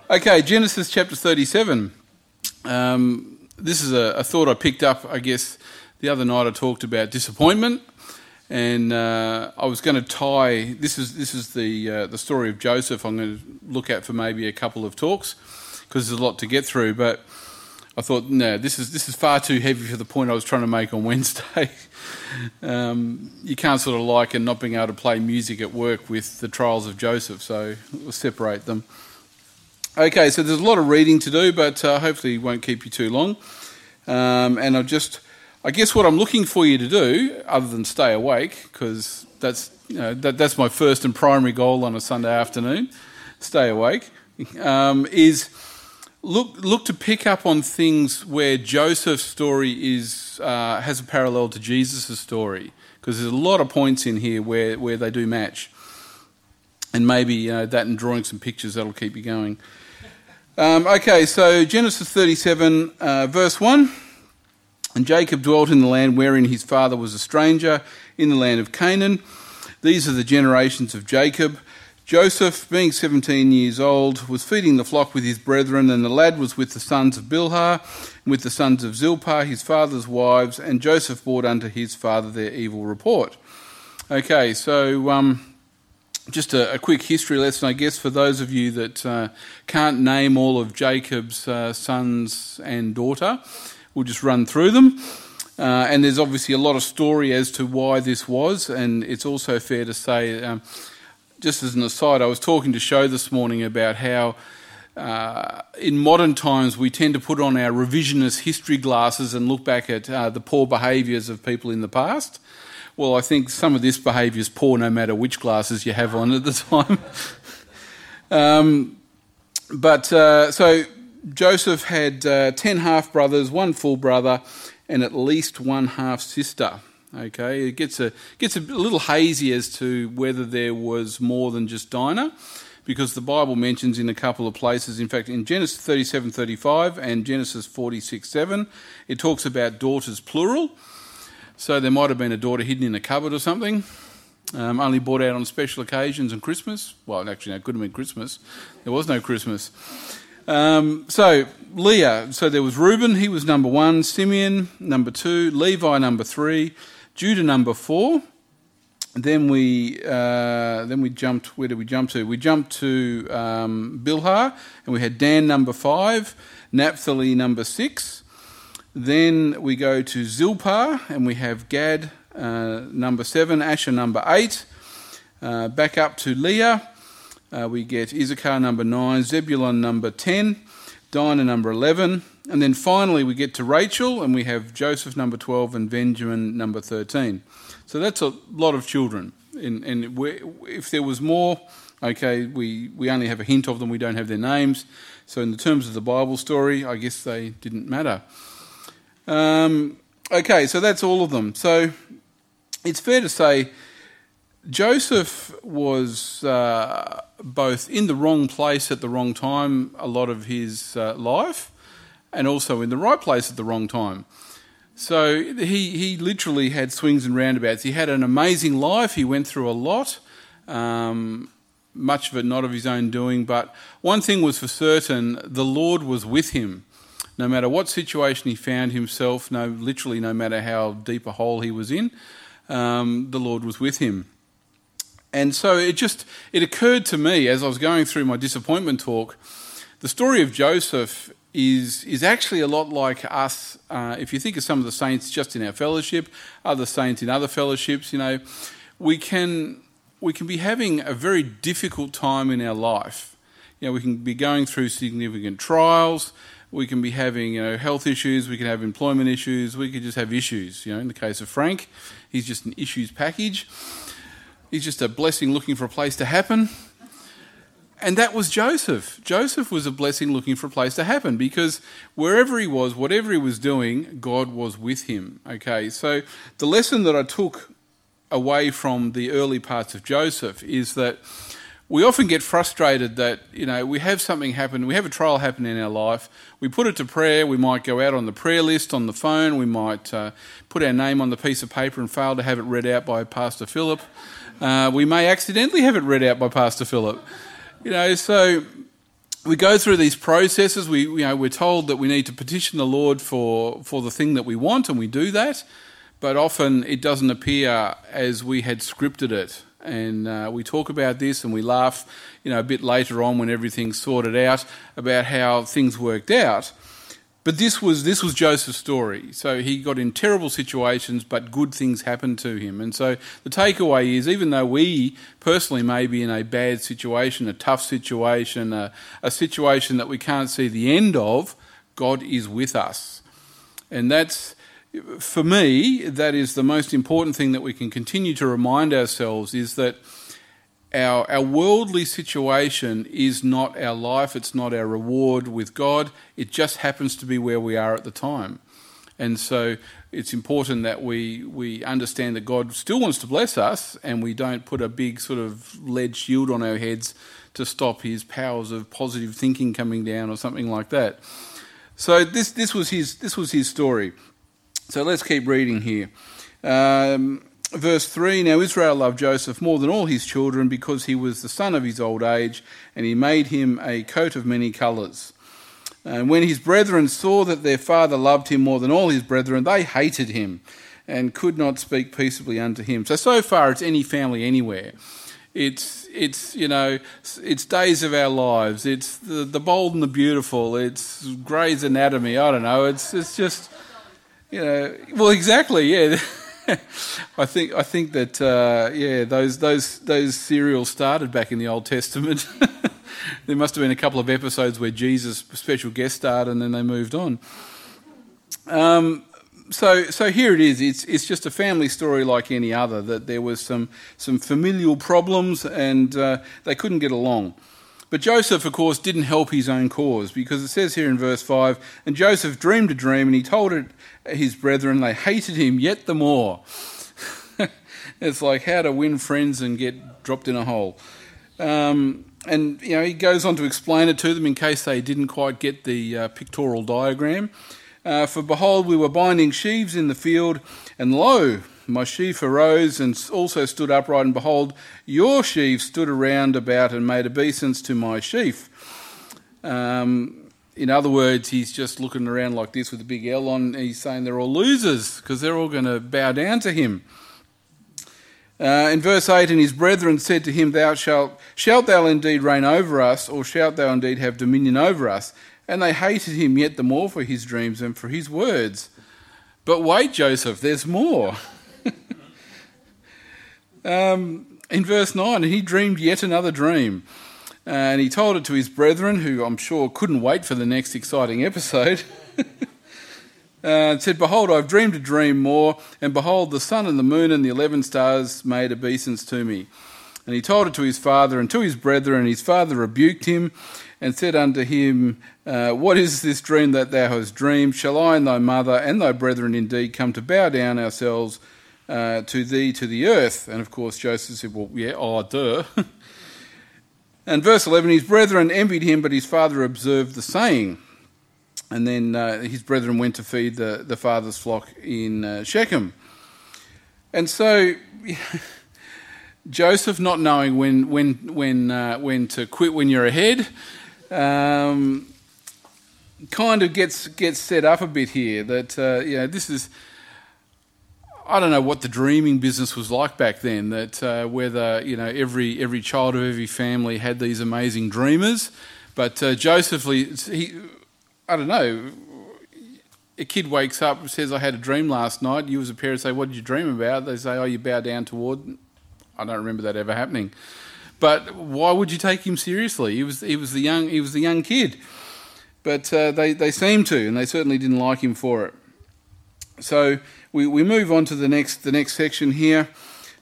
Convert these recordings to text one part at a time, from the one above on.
Okay, Genesis chapter 37. This is a thought I picked up, I guess, the other night. I talked about disappointment, and I was going to tie. This is the story of Joseph. I'm going to look at for maybe a couple of talks because there's a lot to get through. But I thought, no, this is far too heavy for the point I was trying to make on Wednesday. You can't sort of liken not being able to play music at work with the trials of Joseph, so we'll separate them. Okay, so there's a lot of reading to do, but hopefully it won't keep you too long. And I guess what I'm looking for you to do, other than stay awake, because that's my first and primary goal on a Sunday afternoon, stay awake, is look to pick up on things where Joseph's story has a parallel to Jesus' story, because there's a lot of points in here where they do match. And maybe that and drawing some pictures, that'll keep you going. Okay, so Genesis 37, verse 1. And Jacob dwelt in the land wherein his father was a stranger, in the land of Canaan. These are the generations of Jacob. Joseph, being 17 years old, was feeding the flock with his brethren, and the lad was with the sons of Bilhah, and with the sons of Zilpah, his father's wives, and Joseph brought unto his father their evil report. Okay, so just a quick history lesson, I guess, for those of you that can't name all of Jacob's sons and daughter. We'll just run through them. And there's obviously a lot of story as to why this was, and it's also fair to say, just as an aside, I was talking to Sho this morning about how in modern times we tend to put on our revisionist history glasses and look back at the poor behaviours of people in the past. Well, I think some of this behaviour is poor no matter which glasses you have on at the time. So Joseph had 10 half-brothers, 1 full brother, and at least 1 half-sister. Okay, it gets a little hazy as to whether there was more than just Dinah, because the Bible mentions in a couple of places, in fact in Genesis 37:35 and Genesis 46:7, it talks about daughters plural. So there might have been a daughter hidden in a cupboard or something, only brought out on special occasions and Christmas. Well, actually, no, it couldn't have been Christmas. There was no Christmas. So Leah, so there was Reuben, he was number 1, Simeon number 2, Levi number 3, Judah number 4. Then we jumped. Where did we jump to? We jumped to Bilhah, and we had Dan number 5, Naphtali number 6. Then we go to Zilpah, and we have Gad number 7, Asher number 8. Back up to Leah, we get Issachar number 9, Zebulun number 10, Dinah number 11. And then finally we get to Rachel, and we have Joseph number 12 and Benjamin number 13. So that's a lot of children. And if there was more, okay, we only have a hint of them, we don't have their names. So in the terms of the Bible story, I guess they didn't matter. Okay, so that's all of them. So it's fair to say Joseph was both in the wrong place at the wrong time a lot of his life, and also in the right place at the wrong time. So he literally had swings and roundabouts. He had an amazing life. He went through a lot, much of it not of his own doing. But one thing was for certain, the Lord was with him. No matter what situation he found himself, no matter how deep a hole he was in, the Lord was with him. And so it occurred to me as I was going through my disappointment talk, the story of Joseph is actually a lot like us. If you think of some of the saints just in our fellowship, other saints in other fellowships, we can be having a very difficult time in our life. We can be going through significant trials. We can be having, health issues. We can have employment issues. We could just have issues. In the case of Frank, he's just an issues package. He's just a blessing looking for a place to happen. And that was Joseph. Joseph was a blessing looking for a place to happen, because wherever he was, whatever he was doing, God was with him. Okay, so the lesson that I took away from the early parts of Joseph is that we often get frustrated that, we have something happen, we have a trial happen in our life, we put it to prayer, we might go out on the prayer list on the phone, we might put our name on the piece of paper and fail to have it read out by Pastor Philip. We may accidentally have it read out by Pastor Philip. So we go through these processes. We're told that we need to petition the Lord for the thing that we want, and we do that. But often it doesn't appear as we had scripted it. And we talk about this and we laugh, a bit later on when everything's sorted out about how things worked out. But this was Joseph's story. So he got in terrible situations, but good things happened to him. And so the takeaway is, even though we personally may be in a bad situation, a tough situation, a situation that we can't see the end of, God is with us. And that's, for me, that is the most important thing that we can continue to remind ourselves, is that our worldly situation is not our life, it's not our reward with God, it just happens to be where we are at the time. And so it's important that we understand that God still wants to bless us, and we don't put a big sort of lead shield on our heads to stop his powers of positive thinking coming down or something like that. So this was his story. So let's keep reading here. Verse 3, now Israel loved Joseph more than all his children, because he was the son of his old age, and he made him a coat of many colours. And when his brethren saw that their father loved him more than all his brethren, they hated him and could not speak peaceably unto him. So far it's any family anywhere. It's Days of Our Lives. It's the Bold and the Beautiful. It's Grey's Anatomy. I don't know. It's just, well, exactly, yeah. I think that those serials started back in the Old Testament. There must have been a couple of episodes where Jesus special guest starred, and then they moved on. So here it is. It's just a family story like any other. That there was some familial problems, and they couldn't get along. But Joseph, of course, didn't help his own cause, because it says here in verse 5, and Joseph dreamed a dream, and he told it his brethren. They hated him yet the more. It's like how to win friends and get dropped in a hole. And he goes on to explain it to them in case they didn't quite get the pictorial diagram. For behold, we were binding sheaves in the field, and lo, my sheaf arose and also stood upright, and behold, your sheaf stood around about and made obeisance to my sheaf. In other words, he's just looking around like this with a big L on. He's saying they're all losers because they're all going to bow down to him. In verse 8, and his brethren said to him, shalt thou indeed reign over us, or shalt thou indeed have dominion over us? And they hated him yet the more for his dreams and for his words. But wait, Joseph, there's more. In verse 9, and he dreamed yet another dream. And he told it to his brethren, who I'm sure couldn't wait for the next exciting episode. And said, behold, I've dreamed a dream more, and behold, the sun and the moon and the 11 stars made obeisance to me. And he told it to his father and to his brethren, and his father rebuked him and said unto him, what is this dream that thou hast dreamed? Shall I and thy mother and thy brethren indeed come to bow down ourselves to thee to the earth? And of course Joseph said, well, yeah, duh. And verse 11, his brethren envied him, but his father observed the saying. And then his brethren went to feed the father's flock in Shechem. And so Joseph, not knowing when to quit when you're ahead, kind of gets set up a bit here. That this is, I don't know what the dreaming business was like back then. That whether every child of every family had these amazing dreamers, but Joseph, I don't know. A kid wakes up and says, I had a dream last night. You as a parent say, what did you dream about? They say, oh, you bow down toward. I don't remember that ever happening. But why would you take him seriously? He was the young kid. But they seemed to, and they certainly didn't like him for it. So we move on to the next section here.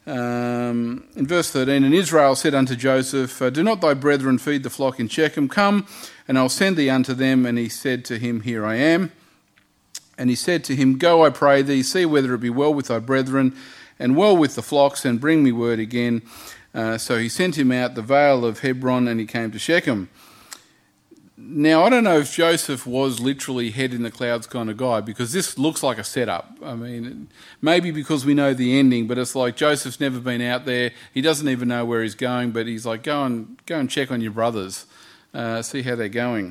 In verse 13, and Israel said unto Joseph, do not thy brethren feed the flock in Shechem? Come, and I'll send thee unto them. And he said to him, here I am. And he said to him, go, I pray thee, see whether it be well with thy brethren, and well with the flocks, and bring me word again. So he sent him out the vale of Hebron, and he came to Shechem. Now, I don't know if Joseph was literally head in the clouds kind of guy, because this looks like a setup. I mean, maybe because we know the ending, but it's like Joseph's never been out there. He doesn't even know where he's going, but he's like, go and check on your brothers. see how they're going.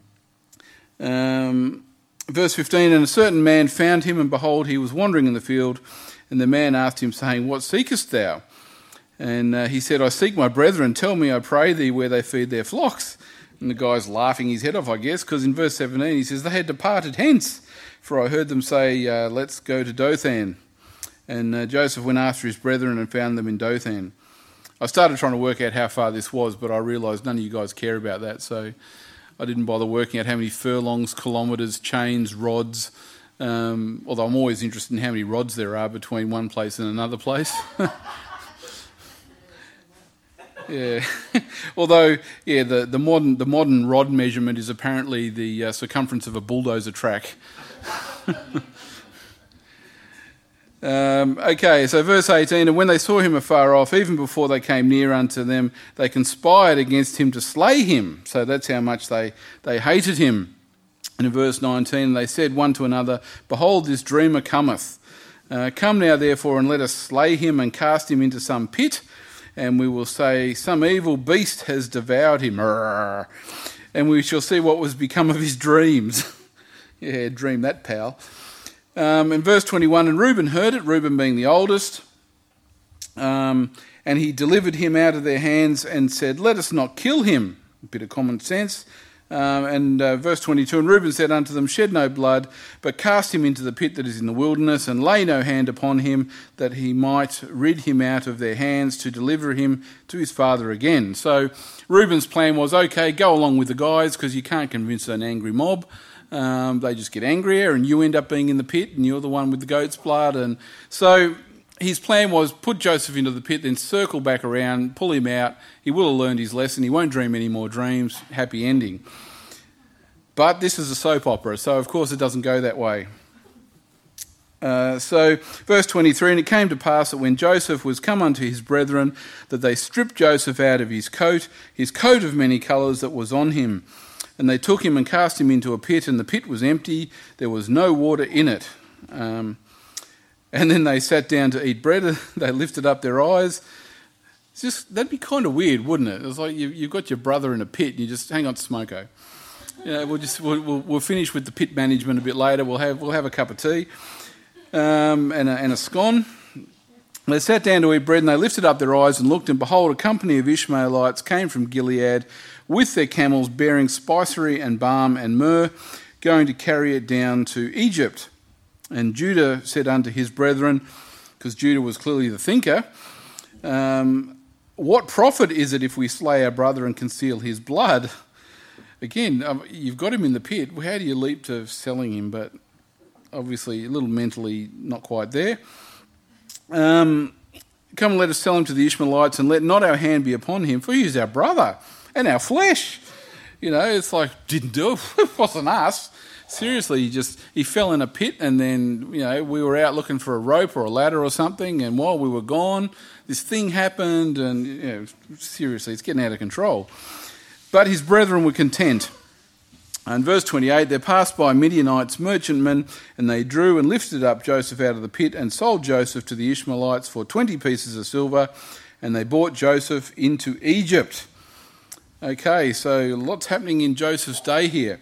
Verse 15, and a certain man found him, and behold, he was wandering in the field, and the man asked him, saying, What seekest thou? And he said, I seek my brethren. Tell me, I pray thee, where they feed their flocks. And the guy's laughing his head off, I guess, because in verse 17 he says, They had departed hence, for I heard them say, Let's go to Dothan. And Joseph went after his brethren and found them in Dothan. I started trying to work out how far this was, but I realised none of you guys care about that, so I didn't bother working out how many furlongs, kilometres, chains, rods, although I'm always interested in how many rods there are between one place and another place. Yeah. Although, yeah, the modern rod measurement is apparently the circumference of a bulldozer track. Okay, so verse 18, and when they saw him afar off, even before they came near unto them, they conspired against him to slay him. So that's how much they hated him. And in verse 19, they said one to another, Behold, this dreamer cometh. Come now, therefore, and let us slay him and cast him into some pit, and we will say, Some evil beast has devoured him. And we shall see what was become of his dreams. Yeah, dream that, pal. In verse 21, and Reuben heard it, Reuben being the oldest, and he delivered him out of their hands and said, Let us not kill him. A bit of common sense. Verse 22, and Reuben said unto them, Shed no blood, but cast him into the pit that is in the wilderness, and lay no hand upon him, that he might rid him out of their hands, to deliver him to his father again. So Reuben's plan was, okay, go along with the guys, because you can't convince an angry mob. They just get angrier, and you end up being in the pit, and you're the one with the goat's blood. And so his plan was put Joseph into the pit, then circle back around, pull him out. He will have learned his lesson. He won't dream any more dreams. Happy ending. But this is a soap opera, so of course it doesn't go that way. So verse 23, and it came to pass that when Joseph was come unto his brethren, that they stripped Joseph out of his coat of many colours that was on him. And they took him and cast him into a pit, and the pit was empty. There was no water in it. And then they sat down to eat bread. They lifted up their eyes. That'd be kind of weird, wouldn't it? It's like you've got your brother in a pit, and you just hang on to Smoko. You know, we'll finish with the pit management a bit later. We'll have a cup of tea and a scone. They sat down to eat bread, and they lifted up their eyes and looked, and behold, a company of Ishmaelites came from Gilead with their camels, bearing spicery and balm and myrrh, going to carry it down to Egypt. And Judah said unto his brethren, because Judah was clearly the thinker, What profit is it if we slay our brother and conceal his blood? Again, you've got him in the pit. How do you leap to selling him? But obviously a little mentally not quite there. Come and let us sell him to the Ishmaelites, and let not our hand be upon him, for he is our brother and our flesh. You know, it's like, didn't do it. It wasn't us. Seriously, he fell in a pit, and then, you know, we were out looking for a rope or a ladder or something, and while we were gone, this thing happened, and, you know, seriously, it's getting out of control. But his brethren were content. And verse 28, there passed by Midianites, merchantmen, and they drew and lifted up Joseph out of the pit and sold Joseph to the Ishmaelites for 20 pieces of silver, and they brought Joseph into Egypt. Okay, so lots happening in Joseph's day here.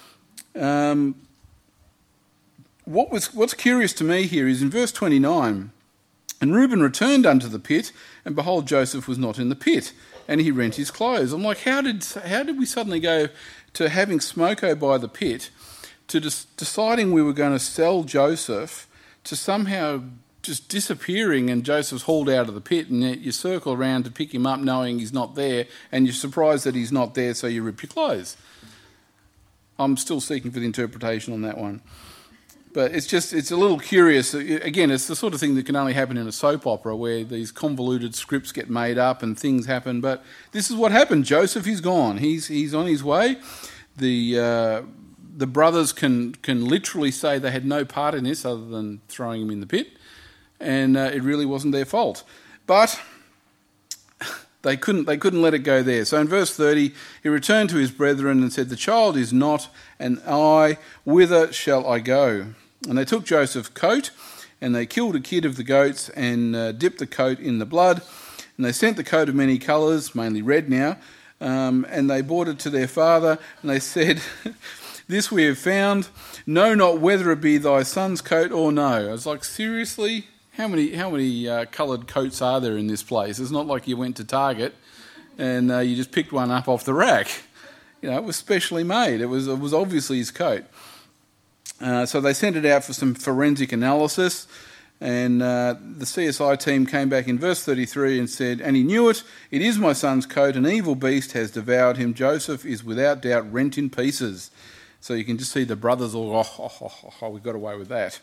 What's curious to me here is in verse 29, and Reuben returned unto the pit, and behold, Joseph was not in the pit, and he rent his clothes. I'm like, how did we suddenly go to having Smoko by the pit, to deciding we were going to sell Joseph, to somehow just disappearing and Joseph's hauled out of the pit, and you circle around to pick him up knowing he's not there, and you're surprised that he's not there, so you rip your clothes? I'm still seeking for the interpretation on that one. But it's a little curious. Again, it's the sort of thing that can only happen in a soap opera, where these convoluted scripts get made up and things happen. But this is what happened. Joseph is gone. He's on his way. The brothers can literally say they had no part in this other than throwing him in the pit, and it really wasn't their fault. But they couldn't let it go there. So in verse 30, he returned to his brethren and said, The child is not, and I, whither shall I go? And they took Joseph's coat, and they killed a kid of the goats, and dipped the coat in the blood. And they sent the coat of many colours, mainly red now, and they brought it to their father, and they said, "This we have found. Know not whether it be thy son's coat or no." I was like, seriously? How many coloured coats are there in this place? It's not like you went to Target and you just picked one up off the rack. It was specially made. It was obviously his coat. So they sent it out for some forensic analysis, and the CSI team came back in verse 33 and said, "And he knew it. It is my son's coat. An evil beast has devoured him. Joseph is without doubt rent in pieces." So you can just see the brothers all, we got away with that.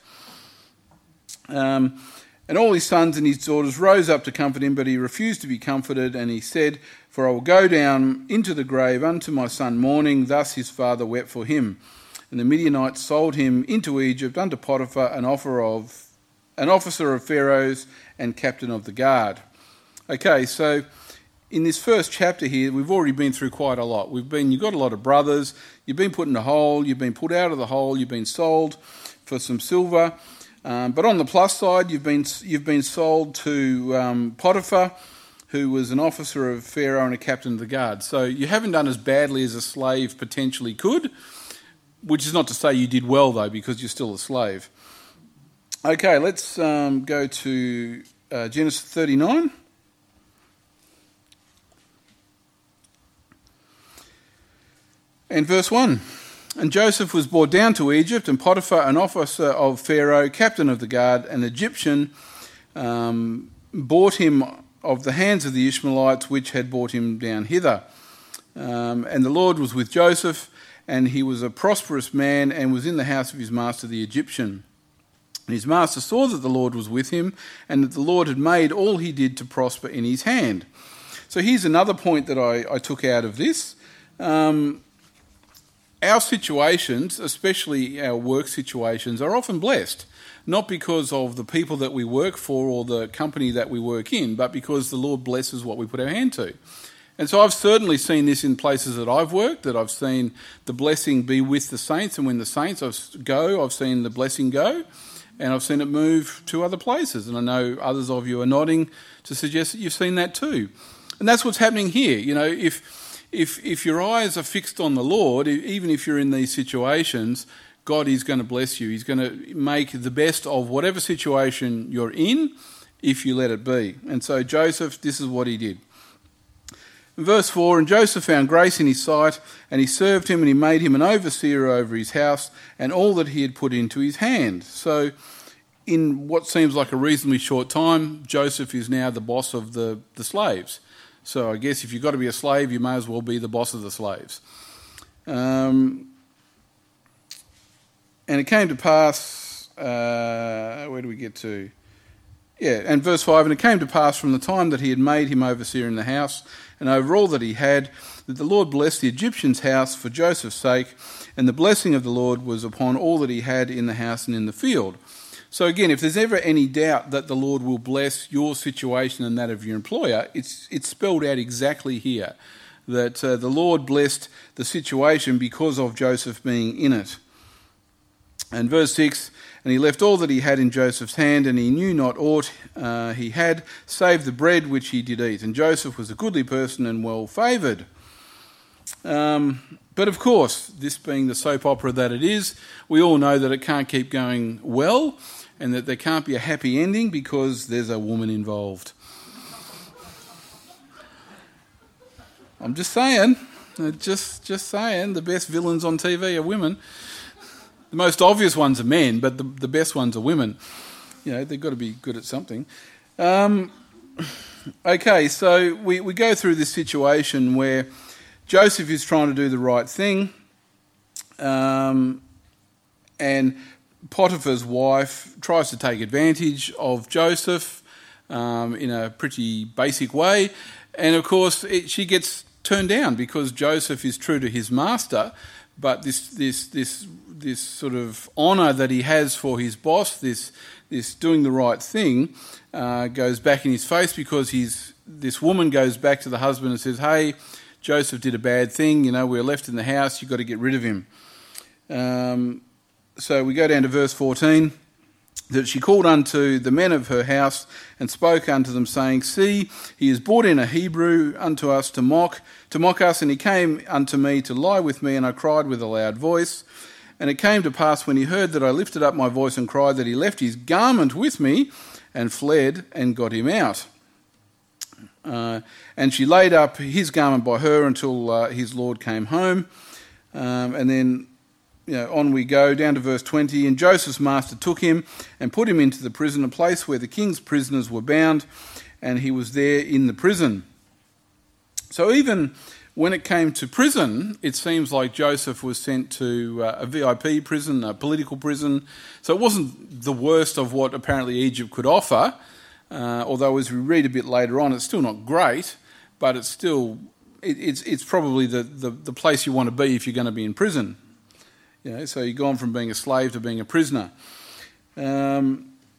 And all his sons and his daughters rose up to comfort him, but he refused to be comforted, and he said, "For I will go down into the grave unto my son mourning." Thus his father wept for him. And the Midianites sold him into Egypt unto Potiphar, an officer of Pharaoh's and captain of the guard. Okay, so in this first chapter here, we've already been through quite a lot. You've got a lot of brothers, you've been put in a hole, you've been put out of the hole, you've been sold for some silver. But on the plus side, you've been sold to Potiphar, who was an officer of Pharaoh and a captain of the guard. So you haven't done as badly as a slave potentially could, which is not to say you did well, though, because you're still a slave. Okay, let's go to Genesis 39. And verse 1. "And Joseph was brought down to Egypt, and Potiphar, an officer of Pharaoh, captain of the guard, an Egyptian, bought him of the hands of the Ishmaelites, which had brought him down hither. And the Lord was with Joseph, and he was a prosperous man, and was in the house of his master the Egyptian. And his master saw that the Lord was with him, and that the Lord had made all he did to prosper in his hand." So here's another point that I took out of this. Our situations, especially our work situations, are often blessed, not because of the people that we work for or the company that we work in, but because the Lord blesses what we put our hand to. And so I've certainly seen this in places that I've worked, that I've seen the blessing be with the saints, and when the saints go, I've seen the blessing go, and I've seen it move to other places. And I know others of you are nodding to suggest that you've seen that too. And that's what's happening here. If your eyes are fixed on the Lord, even if you're in these situations, God is going to bless you. He's going to make the best of whatever situation you're in if you let it be. And so Joseph, this is what he did. In verse 4, "And Joseph found grace in his sight, and he served him, and he made him an overseer over his house, and all that he had put into his hand." So in what seems like a reasonably short time, Joseph is now the boss of the slaves. So I guess if you've got to be a slave, you may as well be the boss of the slaves. And it came to pass, where do we get to? Yeah, and verse 5, "And it came to pass from the time that he had made him overseer in the house, and over all that he had, that the Lord blessed the Egyptian's house for Joseph's sake, and the blessing of the Lord was upon all that he had in the house and in the field." So again, if there's ever any doubt that the Lord will bless your situation and that of your employer, it's spelled out exactly here, that the Lord blessed the situation because of Joseph being in it. And verse 6, "And he left all that he had in Joseph's hand, and he knew not aught he had, save the bread which he did eat. And Joseph was a goodly person and well favoured." But of course, this being the soap opera that it is, we all know that it can't keep going well, and that there can't be a happy ending because there's a woman involved. I'm just saying, just saying, the best villains on TV are women. The most obvious ones are men, but the best ones are women. They've got to be good at something. Okay, so we go through this situation where Joseph is trying to do the right thing, and Potiphar's wife tries to take advantage of Joseph in a pretty basic way, and of course she gets turned down because Joseph is true to his master, but this sort of honour that he has for his boss, this doing the right thing, goes back in his face because this woman goes back to the husband and says, "Hey, Joseph did a bad thing, we're left in the house, you've got to get rid of him." So we go down to verse 14. that she called unto the men of her house and spoke unto them, saying, See, he is brought in a Hebrew unto us to mock us, and he came unto me to lie with me, and I cried with a loud voice. And it came to pass, when he heard that I lifted up my voice and cried, that he left his garment with me and fled and got him out. And she laid up his garment by her until his Lord came home. And then on we go down to verse 20. And Joseph's master took him and put him into the prison, a place where the king's prisoners were bound, and he was there in the prison. So even when it came to prison, it seems like Joseph was sent to a VIP prison, a political prison. So it wasn't the worst of what apparently Egypt could offer, although as we read a bit later on, it's still not great, but it's still it's probably the place you want to be if you're going to be in prison. So you've gone from being a slave to being a prisoner. So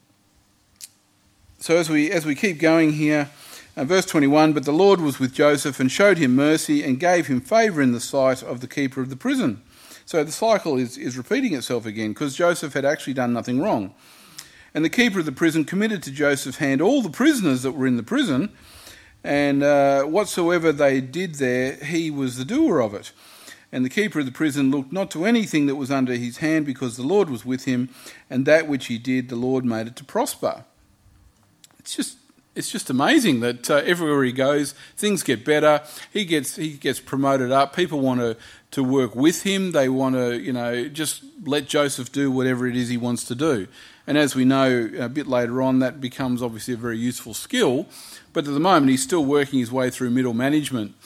as we keep going here, verse 21, but the Lord was with Joseph and showed him mercy and gave him favour in the sight of the keeper of the prison. So the cycle is repeating itself again, because Joseph had actually done nothing wrong. And the keeper of the prison committed to Joseph's hand all the prisoners that were in the prison, and whatsoever they did there, he was the doer of it. And the keeper of the prison looked not to anything that was under his hand, because the Lord was with him, and that which he did, the Lord made it to prosper. It's just amazing that everywhere he goes, things get better. He gets promoted up. People want to work with him. They want to just let Joseph do whatever it is he wants to do. And as we know a bit later on, that becomes obviously a very useful skill. But at the moment, he's still working his way through middle management.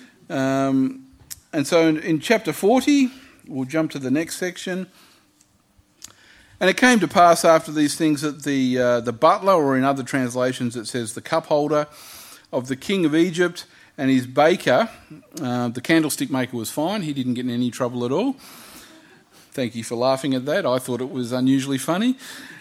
And so in chapter 40, we'll jump to the next section. And it came to pass after these things that the butler, or in other translations it says the cup holder, of the king of Egypt and his baker, the candlestick maker was fine. He didn't get in any trouble at all. Thank you for laughing at that. I thought it was unusually funny,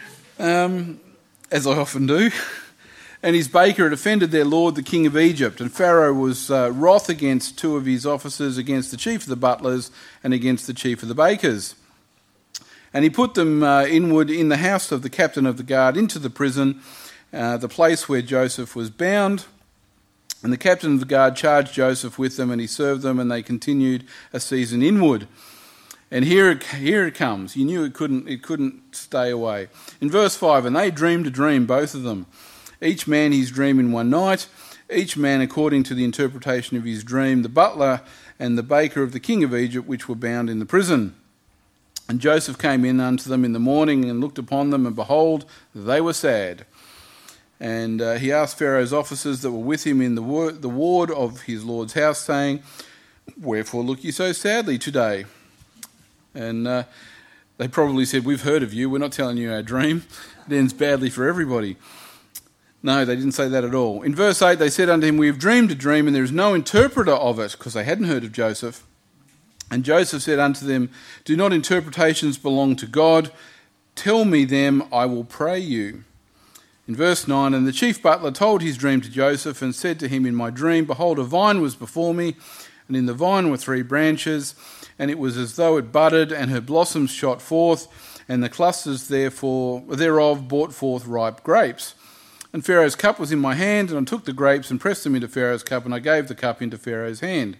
as I often do. And his baker had offended their lord, the king of Egypt. And Pharaoh was wroth against two of his officers, against the chief of the butlers and against the chief of the bakers. And he put them inward in the house of the captain of the guard into the prison, the place where Joseph was bound. And the captain of the guard charged Joseph with them, and he served them, and they continued a season inward. And here it comes. You knew it couldn't stay away. In verse 5, and they dreamed a dream, both of them. Each man his dream in one night, each man according to the interpretation of his dream, the butler and the baker of the king of Egypt, which were bound in the prison. And Joseph came in unto them in the morning and looked upon them, and behold, they were sad. And he asked Pharaoh's officers that were with him in the ward of his lord's house, saying, Wherefore look ye so sadly today? And they probably said, We've heard of you, we're not telling you our dream. It ends badly for everybody. No, they didn't say that at all. In verse 8 they said unto him, We have dreamed a dream, and there is no interpreter of it, because they hadn't heard of Joseph. And Joseph said unto them, Do not interpretations belong to God? Tell me them, I will pray you. In verse 9, and the chief butler told his dream to Joseph, and said to him in my dream, Behold, a vine was before me, and in the vine were 3 branches, and it was as though it budded, and her blossoms shot forth, and the clusters thereof brought forth ripe grapes. And Pharaoh's cup was in my hand, and I took the grapes and pressed them into Pharaoh's cup, and I gave the cup into Pharaoh's hand.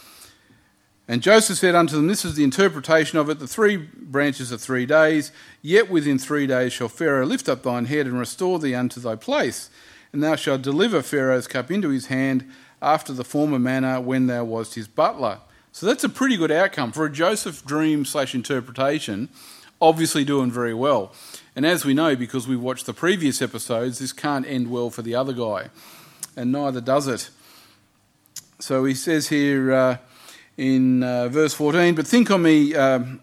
And Joseph said unto them, This is the interpretation of it. The 3 branches are 3 days. Yet within 3 days shall Pharaoh lift up thine head and restore thee unto thy place. And thou shalt deliver Pharaoh's cup into his hand after the former manner when thou wast his butler. So that's a pretty good outcome for a Joseph dream/interpretation. Obviously doing very well. And as we know, because we watched the previous episodes, this can't end well for the other guy. And neither does it. So he says here in verse 14, But think on me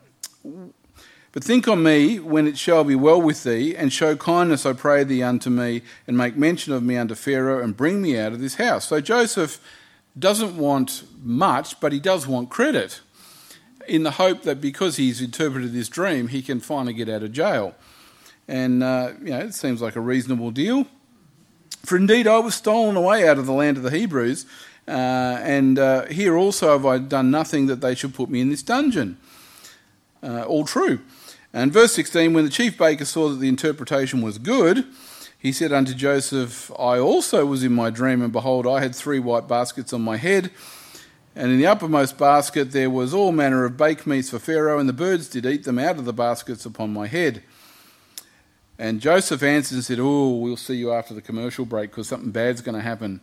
when it shall be well with thee, and show kindness, I pray thee, unto me, and make mention of me unto Pharaoh, and bring me out of this house. So Joseph doesn't want much, but he does want credit, in the hope that because he's interpreted this dream, he can finally get out of jail. And, it seems like a reasonable deal. For indeed I was stolen away out of the land of the Hebrews, and here also have I done nothing that they should put me in this dungeon. All true. And verse 16, when the chief baker saw that the interpretation was good, he said unto Joseph, I also was in my dream, and behold, I had 3 white baskets on my head, and in the uppermost basket there was all manner of baked meats for Pharaoh, and the birds did eat them out of the baskets upon my head. And Joseph answered and said, oh, we'll see you after the commercial break because something bad's going to happen.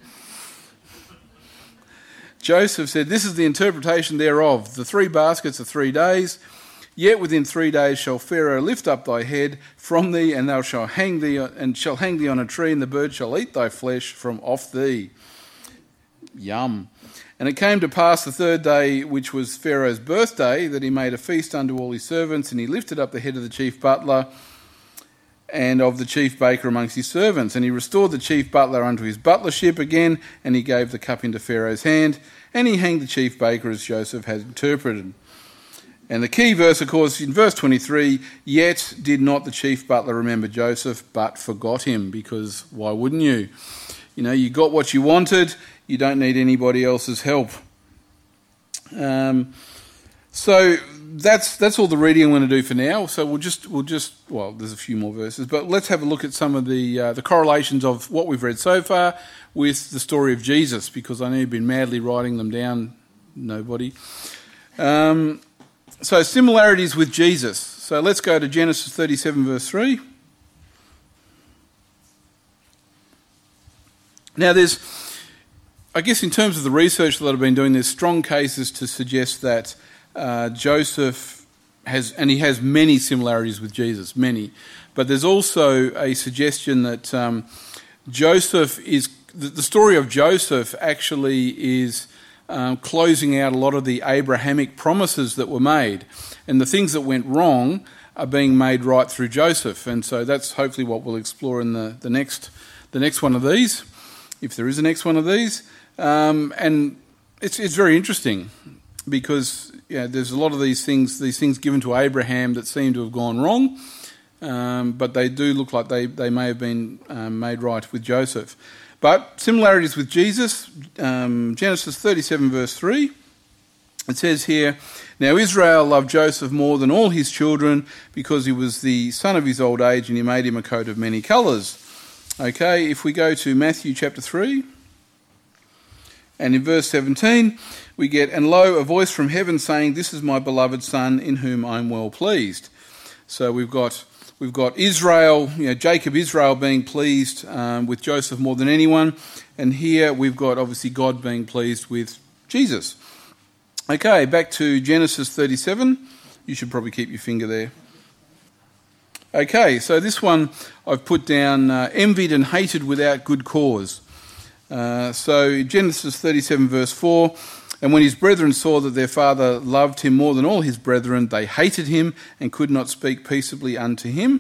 Joseph said, this is the interpretation thereof. The 3 baskets are 3 days. Yet within 3 days shall Pharaoh lift up thy head from thee, and thou shalt hang thee on a tree, and the bird shall eat thy flesh from off thee. Yum. And it came to pass the 3rd day, which was Pharaoh's birthday, that he made a feast unto all his servants, and he lifted up the head of the chief butler and of the chief baker amongst his servants. And he restored the chief butler unto his butlership again, and he gave the cup into Pharaoh's hand, and he hanged the chief baker as Joseph had interpreted. And the key verse, of course, in verse 23, yet did not the chief butler remember Joseph, but forgot him, because why wouldn't you? You know, you got what you wanted, you don't need anybody else's help. So that's all the reading I'm going to do for now. So we'll just there's a few more verses, but let's have a look at some of the correlations of what we've read so far with the story of Jesus, because I know you've been madly writing them down, nobody. So similarities with Jesus. So let's go to Genesis 37 verse 3. Now I guess in terms of the research that I've been doing, there's strong cases to suggest that Joseph has many similarities with Jesus, many. But there's also a suggestion that Joseph is, the story of Joseph actually is closing out a lot of the Abrahamic promises that were made, and the things that went wrong are being made right through Joseph. And so that's hopefully what we'll explore in the next one of these, if there is a next one of these. And it's very interesting because there's a lot of these things given to Abraham that seem to have gone wrong, but they do look like they may have been made right with Joseph. But similarities with Jesus, Genesis 37 verse 3, it says here, now Israel loved Joseph more than all his children because he was the son of his old age, and he made him a coat of many colours. Okay, if we go to Matthew chapter 3, and in verse 17, we get, and lo, a voice from heaven saying, this is my beloved son in whom I am well pleased. So we've got Israel, Jacob, Israel being pleased with Joseph more than anyone. And here we've got obviously God being pleased with Jesus. Okay, back to Genesis 37. You should probably keep your finger there. Okay, so this one I've put down, envied and hated without good cause. So Genesis 37 verse 4, and when his brethren saw that their father loved him more than all his brethren, they hated him and could not speak peaceably unto him.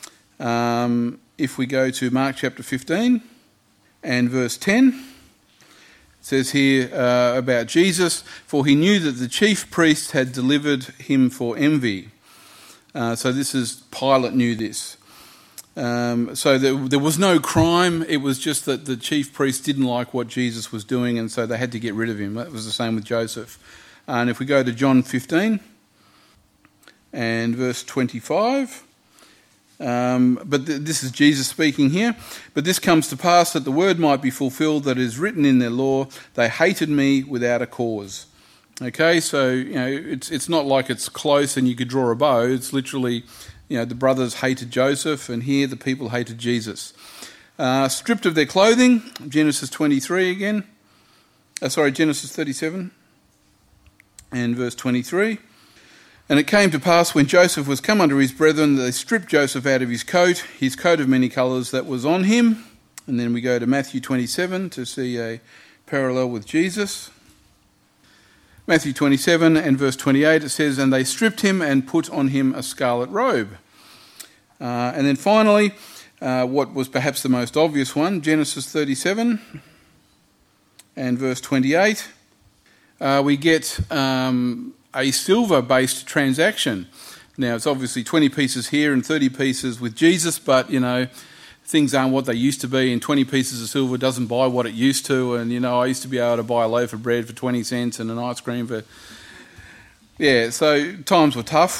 If we go to Mark chapter 15 and verse 10, it says here about Jesus, for he knew that the chief priests had delivered him for envy. So this is, Pilate knew this. So there was no crime, it was just that the chief priests didn't like what Jesus was doing, and so they had to get rid of him. That was the same with Joseph. And if we go to John 15 and verse 25, this is Jesus speaking here. But this comes to pass that the word might be fulfilled that is written in their law, they hated me without a cause. Okay, so it's not like it's close and you could draw a bow. It's literally, the brothers hated Joseph, and here the people hated Jesus. Stripped of their clothing, Genesis 23 again. Genesis 37 and verse 23. And it came to pass when Joseph was come unto his brethren that they stripped Joseph out of his coat of many colours that was on him. And then we go to Matthew 27 to see a parallel with Jesus. Matthew 27 and verse 28, it says, and they stripped him and put on him a scarlet robe. And then finally, what was perhaps the most obvious one, Genesis 37 and verse 28, we get a silver-based transaction. Now, it's obviously 20 pieces here and 30 pieces with Jesus, but, things aren't what they used to be, and 20 pieces of silver doesn't buy what it used to. And, I used to be able to buy a loaf of bread for 20 cents and an ice cream for... Yeah, so times were tough.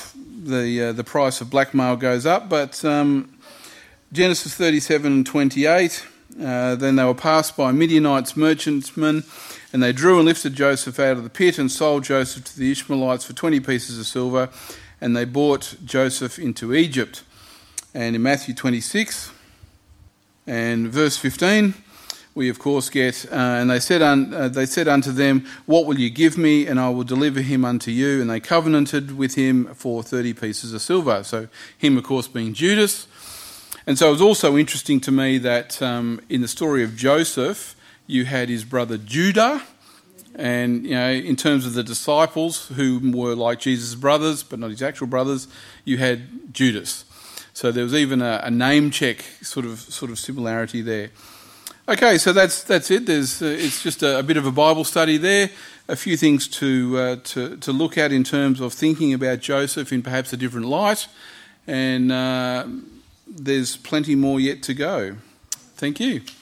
the price of blackmail goes up. But Genesis 37 and 28, then they were passed by Midianites merchantmen, and they drew and lifted Joseph out of the pit and sold Joseph to the Ishmaelites for 20 pieces of silver, and they brought Joseph into Egypt. And in Matthew 26 and verse 15, we of course get, and they said unto them, what will you give me, and I will deliver him unto you? And they covenanted with him for 30 pieces of silver. So him, of course, being Judas. And so it was also interesting to me that in the story of Joseph, you had his brother Judah, and in terms of the disciples who were like Jesus' brothers, but not his actual brothers, you had Judas. So there was even a name check sort of similarity there. Okay, so that's it. It's just a bit of a Bible study there. A few things to look at in terms of thinking about Joseph in perhaps a different light, and there's plenty more yet to go. Thank you.